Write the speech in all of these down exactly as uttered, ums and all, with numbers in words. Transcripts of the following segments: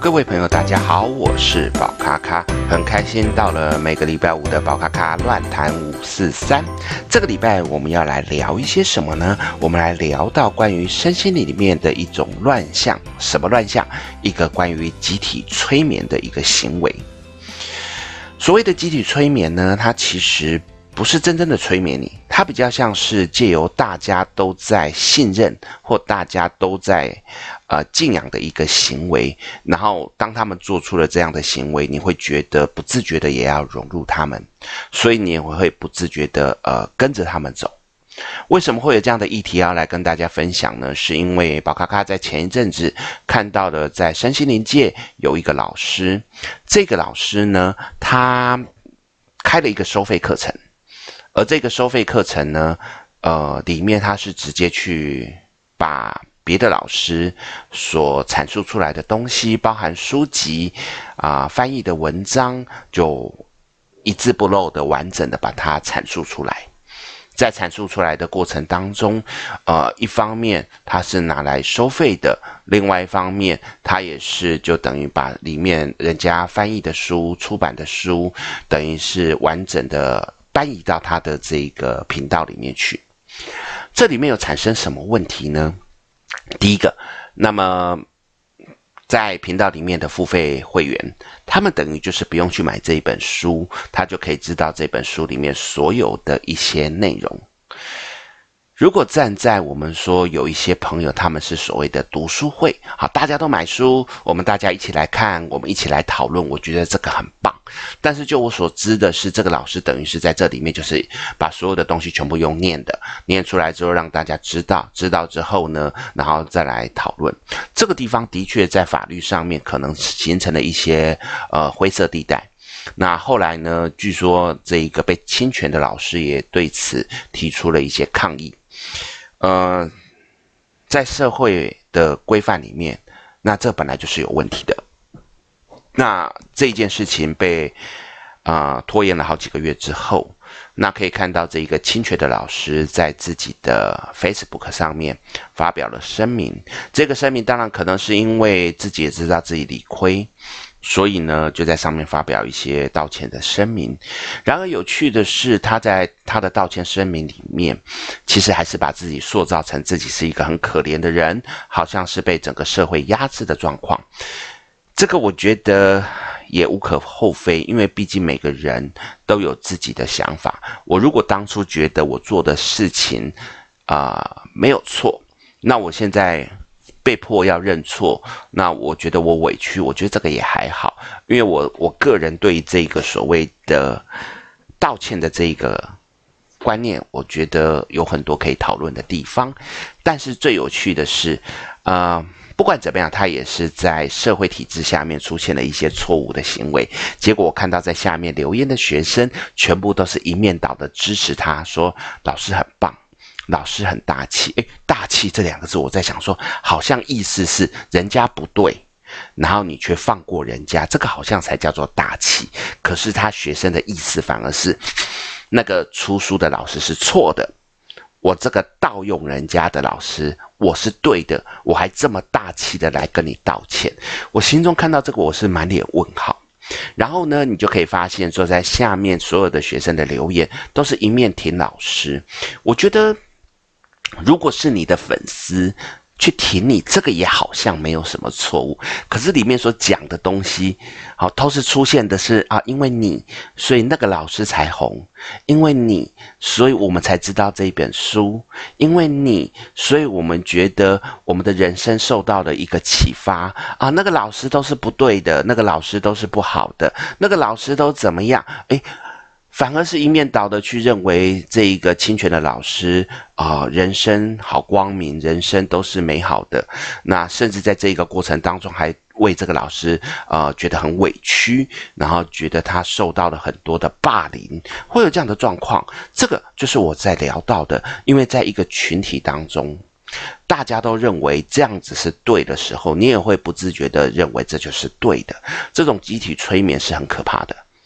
各位朋友大家好，我是宝咖咖，很开心到了每个礼拜五的宝咖咖乱谈五四三。这个礼拜我们要来聊一些什么呢？我们来聊到关于身心灵里面的一种乱象。什么乱象？一个关于集体催眠的一个行为。所谓的集体催眠呢，它其实不是真正的催眠你，它比较像是借由大家都在信任或大家都在呃敬仰的一个行为，然后当他们做出了这样的行为，你会觉得不自觉的也要融入他们，所以你也会不自觉的呃跟着他们走。为什么会有这样的议题要来跟大家分享呢？是因为宝咖咖在前一阵子看到了在身心灵界有一个老师，这个老师呢，他开了一个收费课程。而这个收费课程呢，呃，里面他是直接去把别的老师所阐述出来的东西，包含书籍啊、呃、翻译的文章，就一字不漏的完整的把它阐述出来。在阐述出来的过程当中，呃，一方面它是拿来收费的，另外一方面它也是就等于把里面人家翻译的书、出版的书，等于是完整的搬移到他的这个频道里面去。这里面有产生什么问题呢？第一个，那么在频道里面的付费会员，他们等于就是不用去买这一本书，他就可以知道这本书里面所有的一些内容。如果站在我们说有一些朋友他们是所谓的读书会，好，大家都买书，我们大家一起来看，我们一起来讨论，我觉得这个很棒。但是就我所知的是，这个老师等于是在这里面就是把所有的东西全部用念的，念出来之后让大家知道，知道之后呢，然后再来讨论。这个地方的确在法律上面可能形成了一些呃灰色地带。那后来呢，据说这一个被侵权的老师也对此提出了一些抗议。呃，在社会的规范里面，那这本来就是有问题的。那这件事情被啊、呃、拖延了好几个月之后，那可以看到这一个侵权的老师在自己的 Facebook 上面发表了声明。这个声明当然可能是因为自己也知道自己理亏，所以呢就在上面发表一些道歉的声明。然而有趣的是，他在他的道歉声明里面，其实还是把自己塑造成自己是一个很可怜的人，好像是被整个社会压制的状况。这个我觉得也无可厚非，因为毕竟每个人都有自己的想法。我如果当初觉得我做的事情啊、呃、没有错，那我现在被迫要认错，那我觉得我委屈，我觉得这个也还好，因为我我个人对这个所谓的道歉的这个观念，我觉得有很多可以讨论的地方。但是最有趣的是，呃。不管怎么样，他也是在社会体制下面出现了一些错误的行为。结果我看到在下面留言的学生，全部都是一面倒的支持他，说老师很棒，老师很大气。诶，大气这两个字，我在想说，好像意思是人家不对，然后你却放过人家，这个好像才叫做大气。可是他学生的意思反而是，那个出书的老师是错的。我这个盗用人家的老师，我是对的，我还这么大气的来跟你道歉。我心中看到这个，我是满脸问号。然后呢，你就可以发现说，在下面所有的学生的留言都是一面挺老师。我觉得，如果是你的粉丝去挺你，这个也好像没有什么错误。可是里面所讲的东西，好，都是出现的是啊，因为你，所以那个老师才红；因为你，所以我们才知道这一本书；因为你，所以我们觉得我们的人生受到了一个启发啊。那个老师都是不对的，那个老师都是不好的，那个老师都怎么样？诶。反而是一面倒的去认为这一个侵权的老师啊、呃，人生好光明，人生都是美好的。那甚至在这一个过程当中，还为这个老师呃觉得很委屈，然后觉得他受到了很多的霸凌，会有这样的状况。这个就是我在聊到的，因为在一个群体当中，大家都认为这样子是对的时候，你也会不自觉的认为这就是对的。这种集体催眠是很可怕的。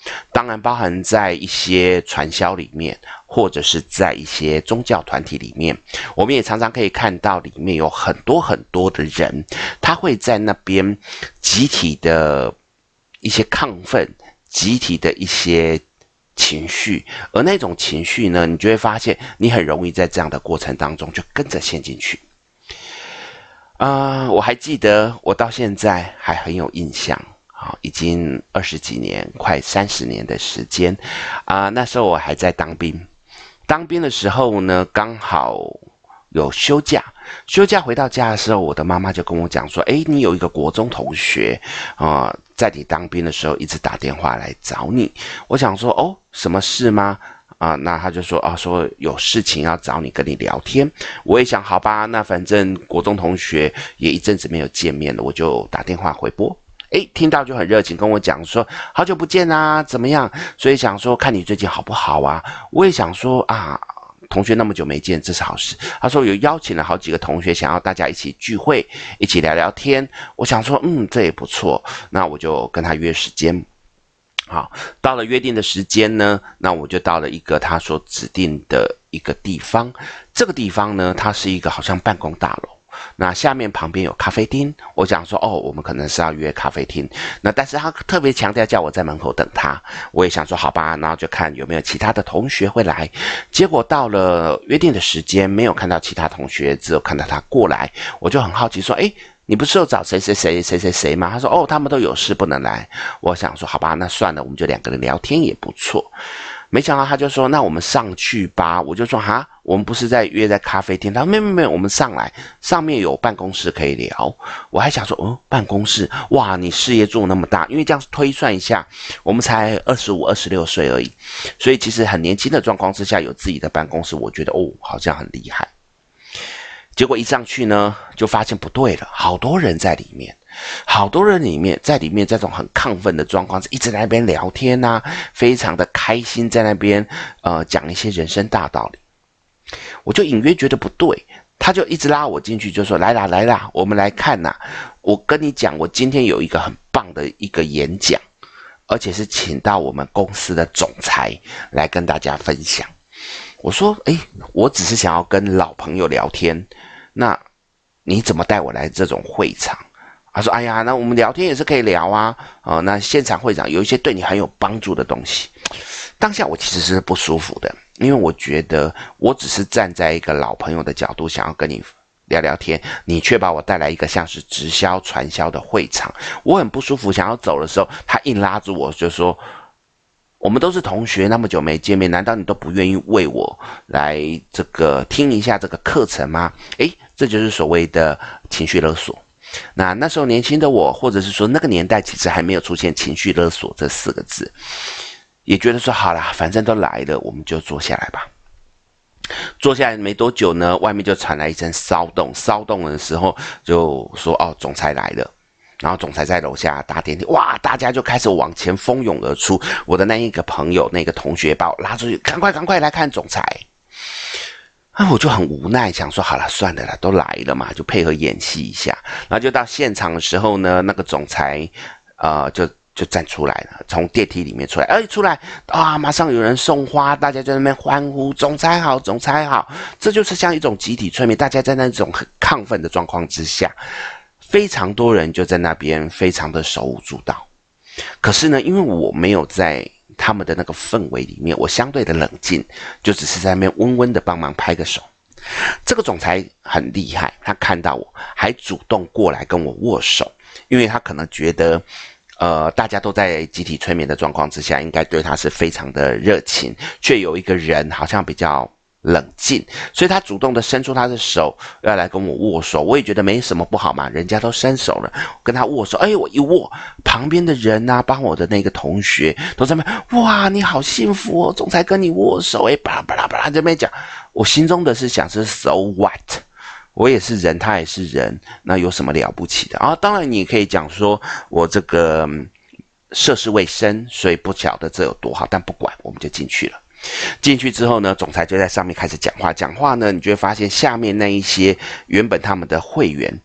当然包含在一些传销里面，或者是在一些宗教团体里面，我们也常常可以看到里面有很多很多的人，他会在那边集体的一些亢奋，集体的一些情绪，而那种情绪呢，你就会发现你很容易在这样的过程当中就跟着陷进去。啊、呃，我还记得，我到现在还很有印象。好，已经二十几年，快三十年的时间啊、呃！那时候我还在当兵，当兵的时候呢，刚好有休假，休假回到家的时候，我的妈妈就跟我讲说：“哎，你有一个国中同学啊、呃，在你当兵的时候一直打电话来找你。”我想说：“哦，什么事吗？”啊，那他就说啊，说有事情要找你跟你聊天。我也想，好吧，那反正国中同学也一阵子没有见面了，我就打电话回拨。诶，听到就很热情跟我讲说好久不见啊，怎么样？所以想说看你最近好不好啊？我也想说啊，同学那么久没见，这是好事。他说有邀请了好几个同学，想要大家一起聚会，一起聊聊天。我想说，嗯，这也不错。那我就跟他约时间。好，到了约定的时间呢，那我就到了一个他所指定的一个地方。这个地方呢，它是一个好像办公大楼。那下面旁边有咖啡厅，我想说哦，我们可能是要约咖啡厅。那但是他特别强调叫我在门口等他，我也想说好吧，然后就看有没有其他的同学会来。结果到了约定的时间，没有看到其他同学，只有看到他过来，我就很好奇说，诶，你不是有找谁谁谁谁谁谁吗？他说哦，他们都有事不能来。我想说好吧，那算了，我们就两个人聊天也不错。没想到他就说那我们上去吧。我就说哈，我们不是在约在咖啡厅。他说没有没有，我们上来，上面有办公室可以聊。我还想说哦，办公室，哇，你事业做那么大，因为这样推算一下，我们才二十五、二十六岁而已，所以其实很年轻的状况之下有自己的办公室，我觉得哦，好像很厉害。结果一上去呢，就发现不对了，好多人在里面。好多人里面在里面这种很亢奋的状况，一直在那边聊天啊，非常的开心，在那边呃讲一些人生大道理。我就隐约觉得不对，他就一直拉我进去，就说来啦来啦，我们来看呐、啊。我跟你讲，我今天有一个很棒的一个演讲，而且是请到我们公司的总裁来跟大家分享。我说，诶，我只是想要跟老朋友聊天，那你怎么带我来这种会场？他说：“哎呀，那我们聊天也是可以聊啊，哦，那现场会长有一些对你很有帮助的东西。”当下我其实是不舒服的，因为我觉得我只是站在一个老朋友的角度，想要跟你聊聊天，你却把我带来一个像是直销传销的会场，我很不舒服。想要走的时候，他硬拉住我，就说：“我们都是同学，那么久没见面，难道你都不愿意为我来这个听一下这个课程吗？”诶，这就是所谓的情绪勒索。那那时候年轻的我，或者是说那个年代，其实还没有出现情绪勒索这四个字，也觉得说好啦，反正都来了，我们就坐下来吧。坐下来没多久呢，外面就传来一阵骚动，骚动的时候就说哦，总裁来了。然后总裁在楼下搭电梯，哇，大家就开始往前蜂拥而出。我的那一个朋友，那个同学把我拉出去，赶快赶快来看总裁。啊，我就很无奈，想说好了，算了啦，都来了嘛，就配合演戏一下。然后就到现场的时候呢，那个总裁，呃，就就站出来了，从电梯里面出来，哎，出来啊，马上有人送花，大家在那边欢呼，总裁好，总裁好。这就是像一种集体催眠，大家在那种很亢奋的状况之下，非常多人就在那边非常的手舞足蹈。可是呢，因为我没有在他们的那个氛围里面，我相对的冷静，就只是在那边温温的帮忙拍个手。这个总裁很厉害，他看到我还主动过来跟我握手，因为他可能觉得呃，大家都在集体催眠的状况之下，应该对他是非常的热情，却有一个人好像比较冷静，所以他主动的伸出他的手要来跟我握手。我也觉得没什么不好嘛，人家都伸手了，跟他握手。哎，我一握，旁边的人啊，帮我的那个同学都在那边，哇，你好幸福哦，总裁跟你握手，哎，巴拉巴拉巴拉这边讲，我心中的是想是 so what， 我也是人，他也是人，那有什么了不起的啊？当然你也可以讲说我这个、嗯、涉世未深，所以不晓得这有多好，但不管，我们就进去了。进去之后呢，总裁就在上面开始讲话。讲话呢，你就会发现下面那一些原本他们的会员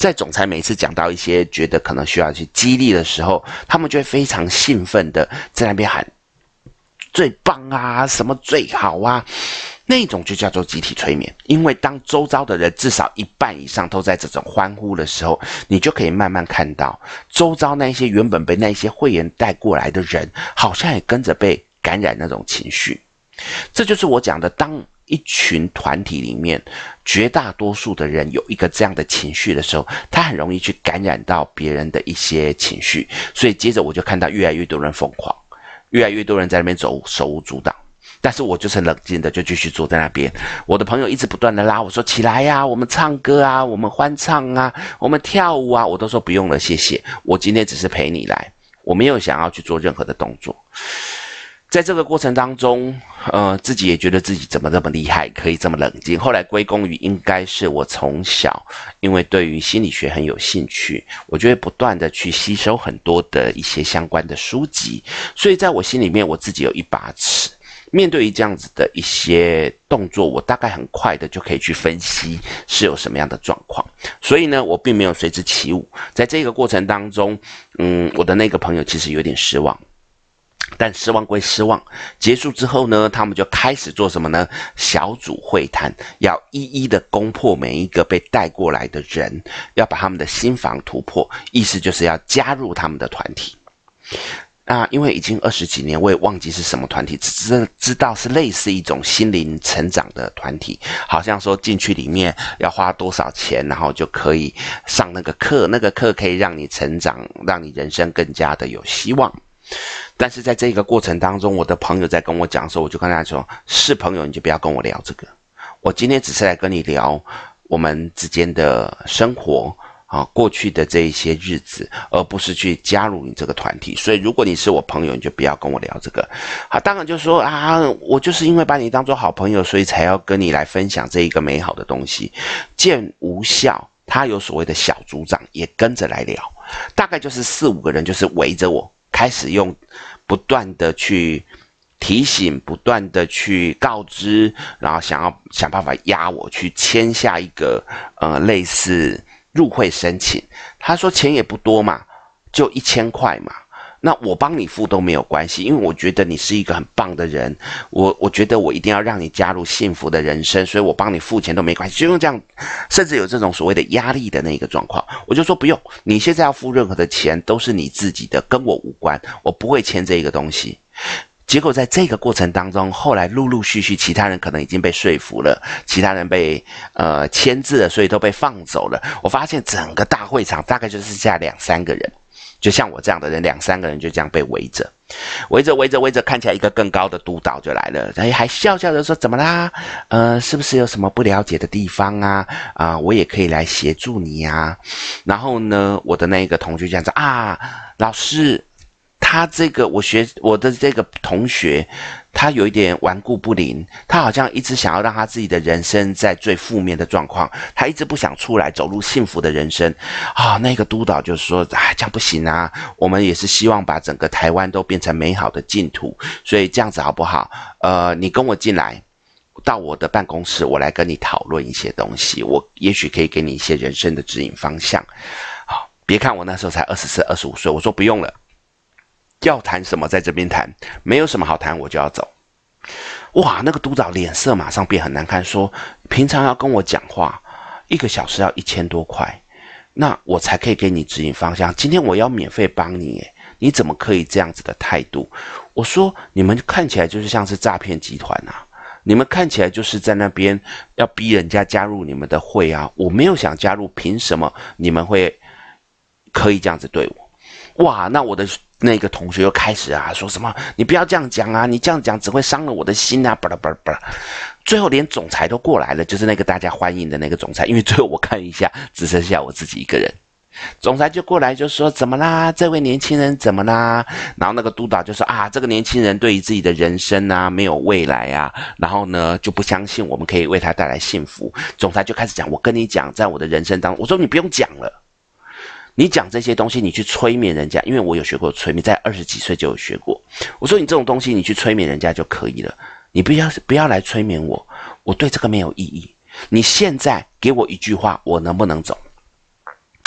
在总裁每次讲到一些觉得可能需要去激励的时候，他们就会非常兴奋的在那边喊最棒啊，什么最好啊，那种就叫做集体催眠。因为当周遭的人至少一半以上都在这种欢呼的时候，你就可以慢慢看到周遭那些原本被那些会员带过来的人，好像也跟着被感染那种情绪。这就是我讲的，当一群团体里面绝大多数的人有一个这样的情绪的时候，他很容易去感染到别人的一些情绪。所以接着我就看到越来越多人疯狂，越来越多人在那边走手舞足蹈，但是我就是冷静的就继续坐在那边。我的朋友一直不断的拉我说起来呀，我们唱歌啊，我们欢唱啊，我们跳舞啊，我都说不用了，谢谢，我今天只是陪你来，我没有想要去做任何的动作。在这个过程当中，呃，自己也觉得自己怎么这么厉害，可以这么冷静。后来归功于应该是我从小因为对于心理学很有兴趣，我就会不断的去吸收很多的一些相关的书籍，所以在我心里面我自己有一把尺。面对于这样子的一些动作，我大概很快的就可以去分析是有什么样的状况。所以呢，我并没有随之起舞。在这个过程当中，嗯，我的那个朋友其实有点失望。但失望归失望，结束之后呢，他们就开始做什么呢？小组会谈，要一一的攻破每一个被带过来的人，要把他们的心防突破，意思就是要加入他们的团体。那因为已经二十几年，我也忘记是什么团体，只知道是类似一种心灵成长的团体，好像说进去里面要花多少钱，然后就可以上那个课，那个课可以让你成长，让你人生更加的有希望。但是在这个过程当中，我的朋友在跟我讲的时候，我就跟他说，是朋友你就不要跟我聊这个，我今天只是来跟你聊我们之间的生活啊，过去的这一些日子，而不是去加入你这个团体。所以如果你是我朋友，你就不要跟我聊这个。好，当然就说啊，我就是因为把你当作好朋友，所以才要跟你来分享这一个美好的东西。见无效，他有所谓的小组长也跟着来聊，大概就是四五个人就是围着我，开始用不断的去提醒，不断的去告知，然后想要想办法压我去签下一个呃类似入会申请。他说钱也不多嘛，就一千块嘛，那我帮你付都没有关系，因为我觉得你是一个很棒的人，我我觉得我一定要让你加入幸福的人生，所以我帮你付钱都没关系，就用这样，甚至有这种所谓的压力的那个状况，我就说不用，你现在要付任何的钱都是你自己的，跟我无关，我不会签这个东西。结果在这个过程当中，后来陆陆续续其他人可能已经被说服了，其他人被呃签字了，所以都被放走了。我发现整个大会场大概就剩下两三个人，就像我这样的人，两三个人就这样被围着，围着围着围着，看起来一个更高的督导就来了，哎，还笑笑的说怎么啦？呃，是不是有什么不了解的地方啊？啊、呃，我也可以来协助你啊。然后呢，我的那个同学这样子啊，老师。他这个我学我的这个同学，他有一点顽固不灵，他好像一直想要让他自己的人生在最负面的状况，他一直不想出来走入幸福的人生啊。那个督导就说，哎，这样不行啊，我们也是希望把整个台湾都变成美好的净土，所以这样子好不好？呃，你跟我进来到我的办公室，我来跟你讨论一些东西，我也许可以给你一些人生的指引方向。好，别看我那时候才二十四、二十五岁，我说不用了。要谈什么在这边谈，没有什么好谈，我就要走。哇，那个督导脸色马上变很难看，说平常要跟我讲话一个小时要一千多块，那我才可以给你指引方向，今天我要免费帮你耶，你怎么可以这样子的态度？我说你们看起来就是像是诈骗集团啊，你们看起来就是在那边要逼人家加入你们的会啊，我没有想加入，凭什么你们会可以这样子对我？哇，那我的那个同学又开始啊说什么你不要这样讲啊，你这样讲只会伤了我的心啊，巴拉巴拉巴拉。最后连总裁都过来了，就是那个大家欢迎的那个总裁，因为最后我看一下只剩下我自己一个人，总裁就过来就说怎么啦，这位年轻人怎么啦？然后那个督导就说啊，这个年轻人对于自己的人生啊没有未来啊，然后呢就不相信我们可以为他带来幸福。总裁就开始讲，我跟你讲，在我的人生当中，我说你不用讲了，你讲这些东西，你去催眠人家，因为我有学过催眠，在二十几岁就有学过。我说你这种东西，你去催眠人家就可以了，你不要不要来催眠我，我对这个没有意义。你现在给我一句话，我能不能走？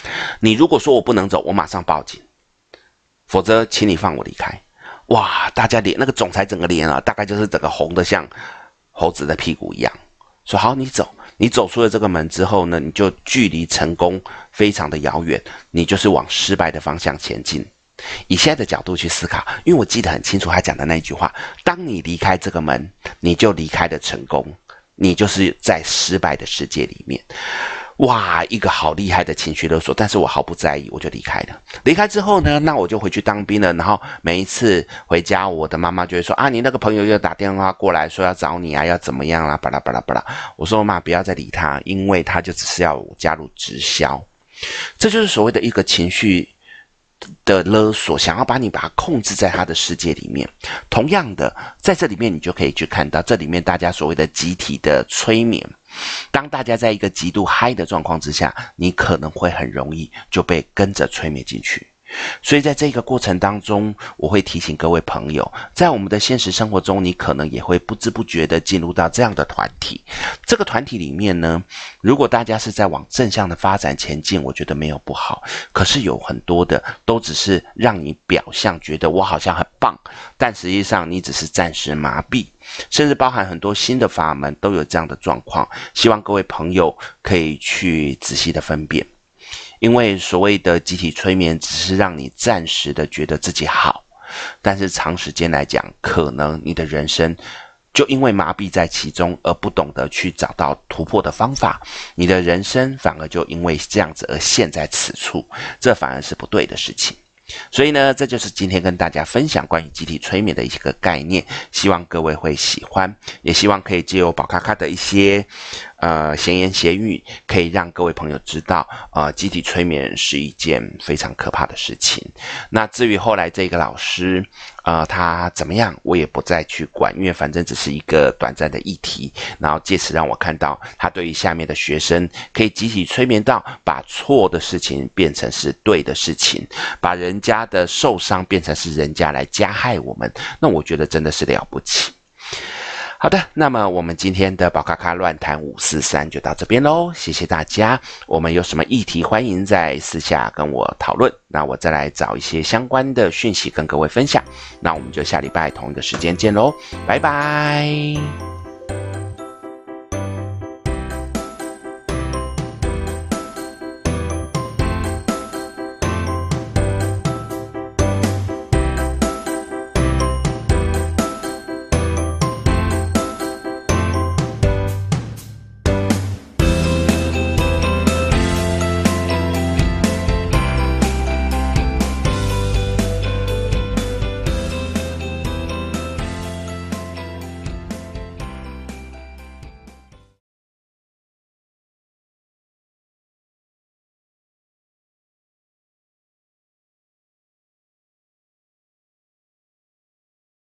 你如果说我不能走，我马上报警，否则请你放我离开。哇，大家脸那个总裁整个脸啊，大概就是整个红的像猴子的屁股一样。说好，你走，你走出了这个门之后呢，你就距离成功非常的遥远，你就是往失败的方向前进。以现在的角度去思考，因为我记得很清楚他讲的那句话，当你离开这个门，你就离开了成功，你就是在失败的世界里面。哇，一个好厉害的情绪勒索，但是我毫不在意，我就离开了。离开之后呢，那我就回去当兵了。然后每一次回家，我的妈妈就会说啊，你那个朋友又打电话过来说要找你啊，要怎么样啦，巴拉巴拉巴拉。我说妈，不要再理他，因为他就只是要我加入直销。这就是所谓的一个情绪的勒索，想要把你把它控制在他的世界里面。同样的，在这里面你就可以去看到，这里面大家所谓的集体的催眠。当大家在一个极度嗨的状况之下，你可能会很容易就被跟着催眠进去。所以在这个过程当中，我会提醒各位朋友，在我们的现实生活中，你可能也会不知不觉的进入到这样的团体。这个团体里面呢，如果大家是在往正向的发展前进，我觉得没有不好。可是有很多的都只是让你表象觉得我好像很棒，但实际上你只是暂时麻痹，甚至包含很多新的法门都有这样的状况。希望各位朋友可以去仔细的分辨。因为所谓的集体催眠只是让你暂时的觉得自己好，但是长时间来讲，可能你的人生就因为麻痹在其中而不懂得去找到突破的方法，你的人生反而就因为这样子而陷在此处，这反而是不对的事情。所以呢，这就是今天跟大家分享关于集体催眠的一个概念，希望各位会喜欢，也希望可以借由宝咖咖的一些呃闲言闲语，可以让各位朋友知道，呃，集体催眠是一件非常可怕的事情。那至于后来这个老师，呃，他怎么样，我也不再去管，因为反正只是一个短暂的议题，然后借此让我看到他对于下面的学生可以集体催眠到把错的事情变成是对的事情，把人家的受伤变成是人家来加害我们，那我觉得真的是了不起。好的，那么我们今天的宝咖咖乱谈五四三就到这边咯，谢谢大家。我们有什么议题欢迎在私下跟我讨论，那我再来找一些相关的讯息跟各位分享。那我们就下礼拜同一个时间见咯，拜拜。